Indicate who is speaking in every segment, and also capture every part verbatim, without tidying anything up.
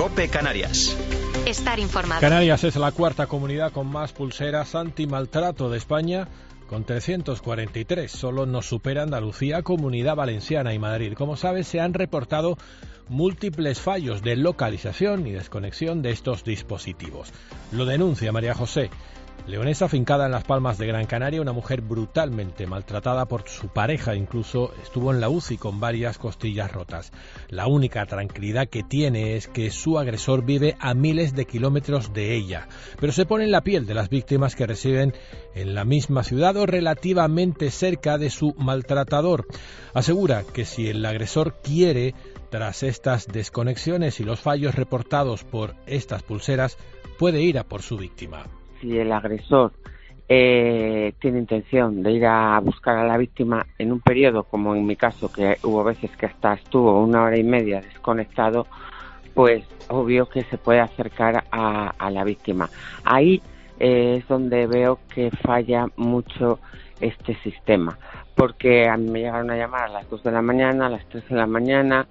Speaker 1: COPE Canarias.
Speaker 2: Estar informado.
Speaker 3: Canarias es la cuarta comunidad con más pulseras antimaltrato de España, con trescientos cuarenta y tres. Solo nos supera Andalucía, Comunidad Valenciana y Madrid. Como sabes, se han reportado múltiples fallos de localización y desconexión de estos dispositivos. Lo denuncia María José, leonesa afincada en Las Palmas de Gran Canaria, una mujer brutalmente maltratada por su pareja, incluso estuvo en la U C I con varias costillas rotas. La única tranquilidad que tiene es que su agresor vive a miles de kilómetros de ella, pero se pone en la piel de las víctimas que residen en la misma ciudad o relativamente cerca de su maltratador. Asegura que si el agresor quiere, tras estas desconexiones y los fallos reportados por estas pulseras, puede ir a por su víctima.
Speaker 4: Si el agresor eh, tiene intención de ir a buscar a la víctima en un periodo, como en mi caso, que hubo veces que hasta estuvo una hora y media desconectado, pues obvio que se puede acercar a, a la víctima. Ahí eh, es donde veo que falla mucho este sistema, porque a mí me llegaron a llamar a las dos de la mañana, a las tres de la mañana.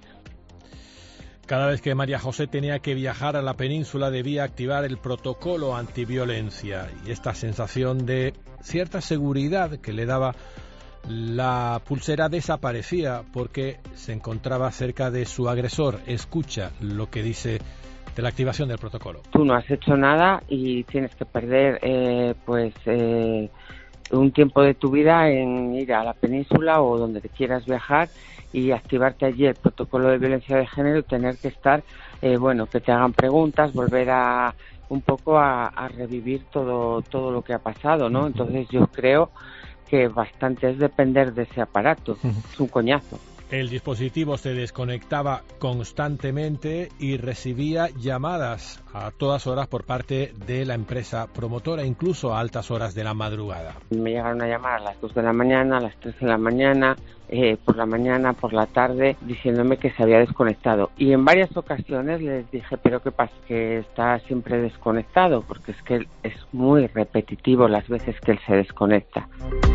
Speaker 3: Cada vez que María José tenía que viajar a la península debía activar el protocolo antiviolencia, y esta sensación de cierta seguridad que le daba la pulsera desaparecía porque se encontraba cerca de su agresor. Escucha lo que dice de la activación del protocolo.
Speaker 4: Tú no has hecho nada y tienes que perder eh, pues eh, un tiempo de tu vida en ir a la península o donde te quieras viajar y activarte allí el protocolo de violencia de género y tener que estar, eh, bueno, que te hagan preguntas, volver a un poco a, a revivir todo todo lo que ha pasado, ¿no? Entonces yo creo que bastante es depender de ese aparato, es un coñazo.
Speaker 3: El dispositivo se desconectaba constantemente y recibía llamadas a todas horas por parte de la empresa promotora, incluso a altas horas de la madrugada.
Speaker 4: Me llegaron a llamar a las dos de la mañana, a las tres de la mañana, eh, por la mañana, por la tarde, diciéndome que se había desconectado. Y en varias ocasiones les dije, pero ¿qué pasa? Que está siempre desconectado, porque es que es muy repetitivo las veces que él se desconecta.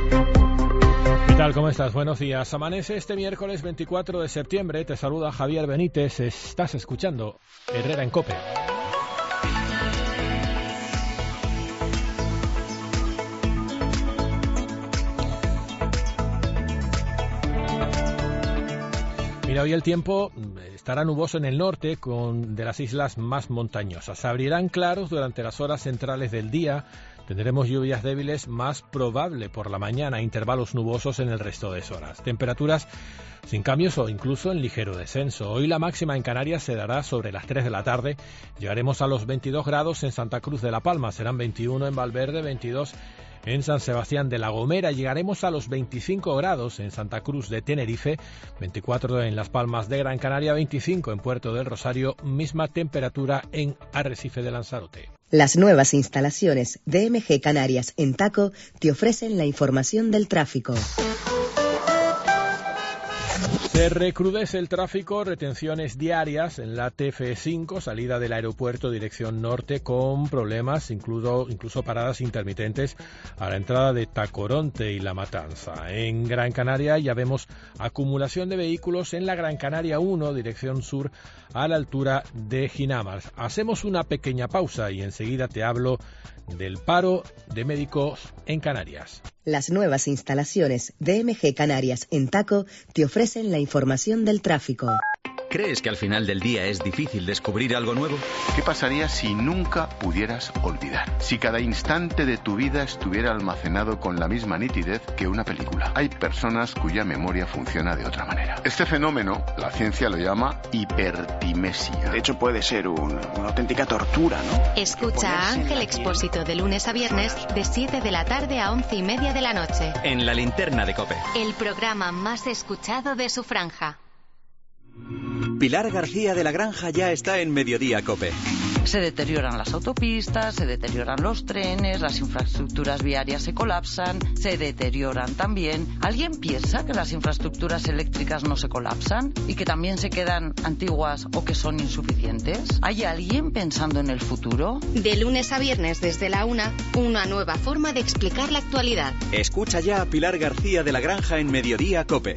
Speaker 3: ¿Qué tal? ¿Cómo estás? Buenos días. Amanece este miércoles veinticuatro de septiembre. Te saluda Javier Benítez. Estás escuchando Herrera en COPE. Mira, hoy el tiempo estará nuboso en el norte, con de las islas más montañosas. Se abrirán claros durante las horas centrales del día. Tendremos lluvias débiles, más probable por la mañana, intervalos nubosos en el resto de horas. Temperaturas sin cambios o incluso en ligero descenso. Hoy la máxima en Canarias se dará sobre las tres de la tarde. Llegaremos a los veintidós grados en Santa Cruz de la Palma, serán veintiuno en Valverde, veintidós en San Sebastián de la Gomera. Llegaremos a los veinticinco grados en Santa Cruz de Tenerife, veinticuatro en Las Palmas de Gran Canaria, veinticinco en Puerto del Rosario, misma temperatura en Arrecife de Lanzarote.
Speaker 5: Las nuevas instalaciones de M G Canarias en Taco te ofrecen la información del tráfico.
Speaker 3: Se recrudece el tráfico, retenciones diarias en la T F cinco, salida del aeropuerto dirección norte, con problemas, incluso, incluso paradas intermitentes a la entrada de Tacoronte y La Matanza. En Gran Canaria ya vemos acumulación de vehículos en la Gran Canaria uno, dirección sur, a la altura de Ginamar. Hacemos una pequeña pausa y enseguida te hablo del paro de médicos en Canarias.
Speaker 5: Las nuevas instalaciones de M G Canarias en Taco te ofrecen la información del tráfico.
Speaker 1: ¿Crees que al final del día es difícil descubrir algo nuevo?
Speaker 6: ¿Qué pasaría si nunca pudieras olvidar? Si cada instante de tu vida estuviera almacenado con la misma nitidez que una película. Hay personas cuya memoria funciona de otra manera. Este fenómeno, la ciencia lo llama hipertimesia.
Speaker 7: De hecho, puede ser un, una auténtica tortura, ¿no?
Speaker 2: Escucha a Ángel Expósito de lunes a viernes de siete de la tarde a once y media de la noche.
Speaker 1: En la linterna de COPE.
Speaker 2: El programa más escuchado de su franja.
Speaker 1: Pilar García de la Granja ya está en Mediodía COPE.
Speaker 8: Se deterioran las autopistas, se deterioran los trenes, las infraestructuras viarias se colapsan, se deterioran también. ¿Alguien piensa que las infraestructuras eléctricas no se colapsan y que también se quedan antiguas o que son insuficientes? ¿Hay alguien pensando en el futuro?
Speaker 2: De lunes a viernes desde la una, una nueva forma de explicar la actualidad.
Speaker 1: Escucha ya a Pilar García de la Granja en Mediodía COPE.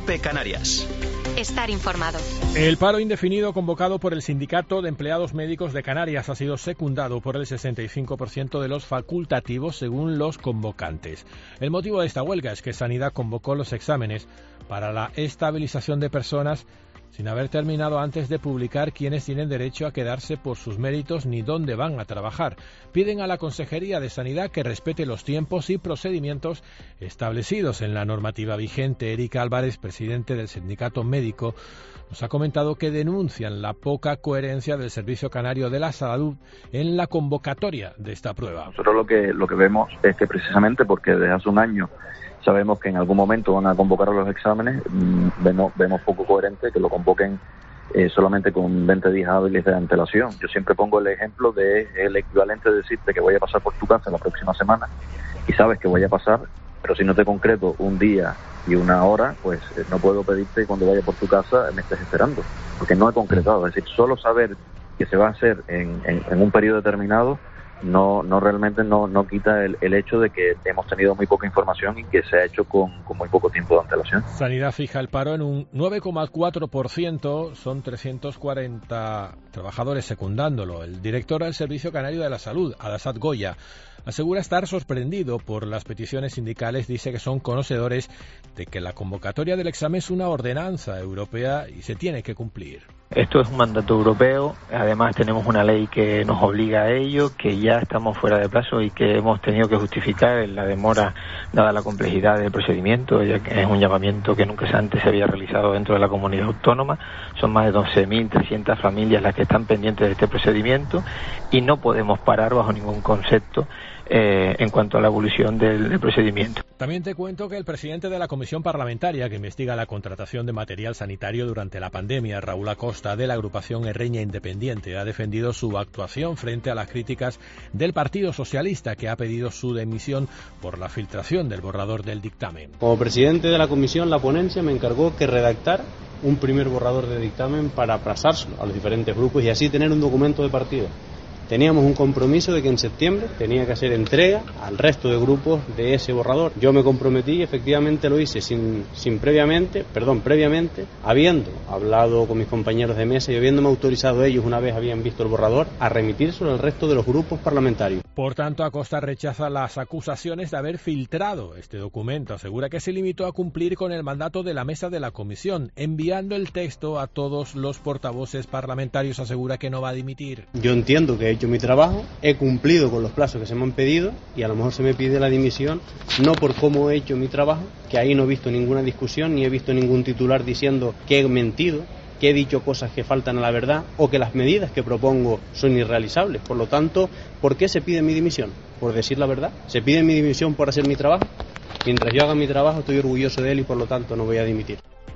Speaker 1: COPE Canarias.
Speaker 2: Estar informado.
Speaker 3: El paro indefinido convocado por el Sindicato de Empleados Médicos de Canarias ha sido secundado por el sesenta y cinco por ciento de los facultativos según los convocantes. El motivo de esta huelga es que Sanidad convocó los exámenes para la estabilización de personas sin haber terminado antes de publicar quiénes tienen derecho a quedarse por sus méritos ni dónde van a trabajar. Piden a la Consejería de Sanidad que respete los tiempos y procedimientos establecidos en la normativa vigente. Erika Álvarez, presidente del Sindicato Médico, nos ha comentado que denuncian la poca coherencia del Servicio Canario de la Salud en la convocatoria de esta prueba.
Speaker 9: Nosotros lo que, lo que vemos es que precisamente porque desde hace un año sabemos que en algún momento van a convocar a los exámenes, vemos, vemos poco coherente que lo convoquen eh, solamente con veinte días hábiles de antelación. Yo siempre pongo el ejemplo de el equivalente de decirte que voy a pasar por tu casa la próxima semana y sabes que voy a pasar, pero si no te concreto un día y una hora, pues eh, no puedo pedirte cuando vaya por tu casa me estés esperando, porque no he concretado. Es decir, solo saber que se va a hacer en, en, en un periodo determinado no no realmente no no quita el, el hecho de que hemos tenido muy poca información y que se ha hecho con, con muy poco tiempo de antelación.
Speaker 3: Sanidad fija el paro en un nueve coma cuatro por ciento, son trescientos cuarenta trabajadores secundándolo. El director del Servicio Canario de la Salud, Adasat Goya, asegura estar sorprendido por las peticiones sindicales. Dice que son conocedores de que la convocatoria del examen es una ordenanza europea y se tiene que cumplir.
Speaker 10: Esto es un mandato europeo, además tenemos una ley que nos obliga a ello, que ya estamos fuera de plazo y que hemos tenido que justificar la demora dada la complejidad del procedimiento, ya que es un llamamiento que nunca antes se había realizado dentro de la comunidad autónoma. Son más de doce mil trescientas familias las que están pendientes de este procedimiento y no podemos parar bajo ningún concepto Eh, en cuanto a la evolución del, del procedimiento.
Speaker 3: También te cuento que el presidente de la Comisión Parlamentaria que investiga la contratación de material sanitario durante la pandemia, Raúl Acosta, de la agrupación Erreña Independiente, ha defendido su actuación frente a las críticas del Partido Socialista, que ha pedido su dimisión por la filtración del borrador del dictamen.
Speaker 11: Como presidente de la comisión, la ponencia me encargó que redactar un primer borrador de dictamen para aplazárselo a los diferentes grupos y así tener un documento de partido. Teníamos un compromiso de que en septiembre tenía que hacer entrega al resto de grupos de ese borrador. Yo me comprometí y efectivamente lo hice sin, sin previamente, perdón, previamente, habiendo hablado con mis compañeros de mesa y habiéndome autorizado ellos, una vez habían visto el borrador, a remitírselo al resto de los grupos parlamentarios.
Speaker 3: Por tanto, Acosta rechaza las acusaciones de haber filtrado este documento. Asegura que se limitó a cumplir con el mandato de la mesa de la comisión, enviando el texto a todos los portavoces parlamentarios. Asegura que no va a dimitir.
Speaker 11: Yo entiendo que he hecho mi trabajo, he cumplido con los plazos que se me han pedido y a lo mejor se me pide la dimisión no por cómo he hecho mi trabajo, que ahí no he visto ninguna discusión ni he visto ningún titular diciendo que he mentido, que he dicho cosas que faltan a la verdad o que las medidas que propongo son irrealizables. Por lo tanto, ¿por qué se pide mi dimisión? ¿Por decir la verdad? ¿Se pide mi dimisión por hacer mi trabajo? Mientras yo haga mi trabajo estoy orgulloso de él y por lo tanto no voy a dimitir.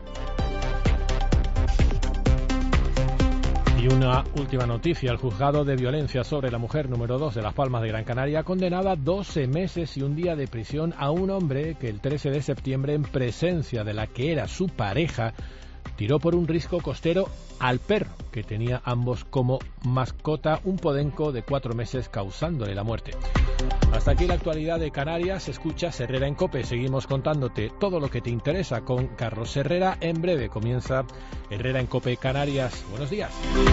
Speaker 3: Y una última noticia, el juzgado de violencia sobre la mujer número dos de Las Palmas de Gran Canaria ha condenado a doce meses y un día de prisión a un hombre que el trece de septiembre, en presencia de la que era su pareja, tiró por un risco costero al perro que tenía ambos como mascota, un podenco de cuatro meses, causándole la muerte. Hasta aquí la actualidad de Canarias. Escuchas Herrera en COPE. Seguimos contándote todo lo que te interesa con Carlos Herrera. En breve comienza Herrera en COPE Canarias. Buenos días.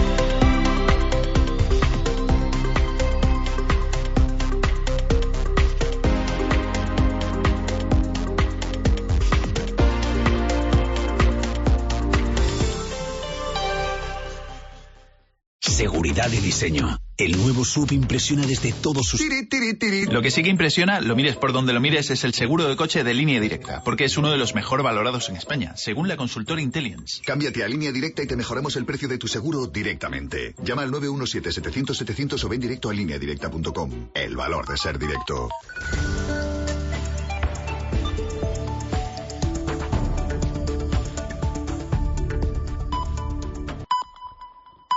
Speaker 12: Seguridad y diseño. El nuevo S U V impresiona desde todos sus...
Speaker 13: Lo que sí que impresiona, lo mires por donde lo mires, es el seguro de coche de Línea Directa, porque es uno de los mejor valorados en España, según la consultora Intelligence.
Speaker 14: Cámbiate a Línea Directa y te mejoramos el precio de tu seguro directamente. Llama al nueve uno siete, setecientos, setecientos o ven directo a línea directa punto com. El valor de ser directo.